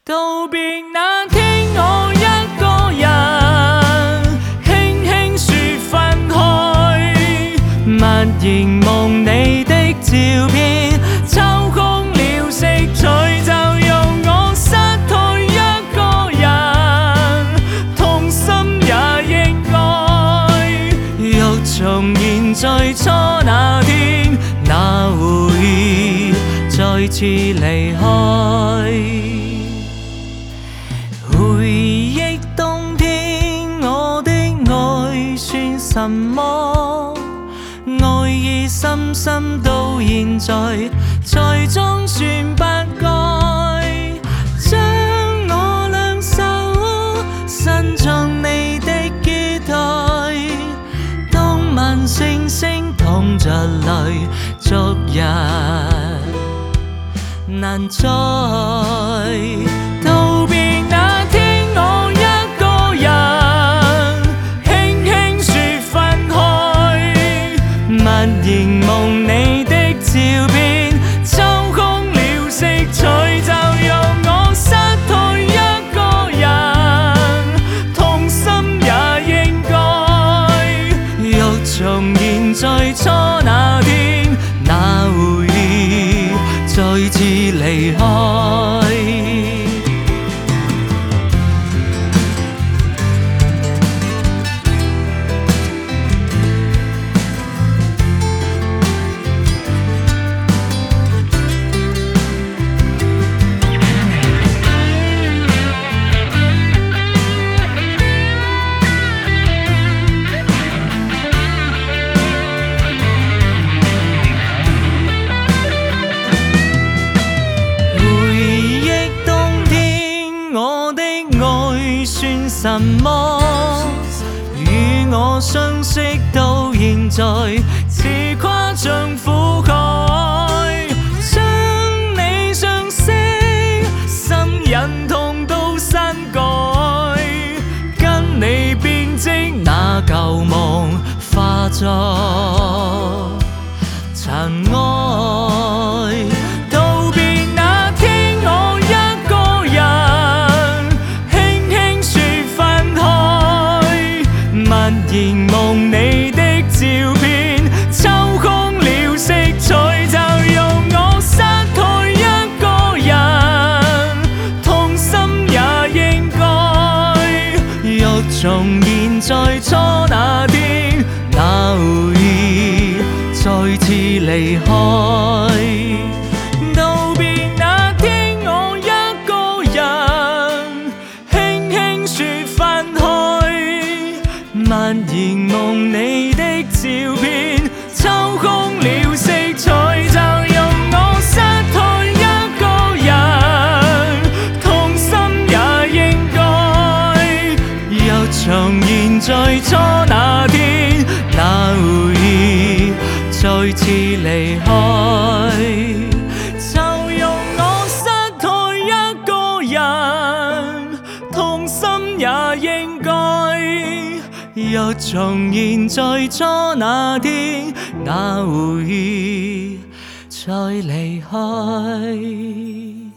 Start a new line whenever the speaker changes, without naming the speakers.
道別那天，我一個人輕輕說分開，默凝望你的照片，抽空了色彩，就用我失退一個人，痛心也應該。若重現最初那天，那會再次離開。回憶冬天，我的愛算什麼？愛意深深到現在，才終算不該。將我兩手伸進你的衣袋，當晚星星淌着淚，昨日難再道別那天，我一個人輕輕說分開，默凝望你的照片，抽空了色彩，就用我失退一個人，痛心也應該。若重現最初那天，那會再次離開。算什麼？與我相識到現在，是誇張覆蓋，將你相識，心忍痛到刪改，跟你編織那舊夢，化作塵埃。道別那天，我一個人默凝望你的照片，抽空了色彩，就用我失退一個人，痛心也應該。若重現最初那天，那會再次離開。道別那天，我一個人輕輕說分開，默凝望你的照片，抽空了色彩，就用我失退一個人，痛心也應該。若重現最初那天，那會再次離開，就用我失退一個人，痛心也應該。若重現最初那天，那會再離開。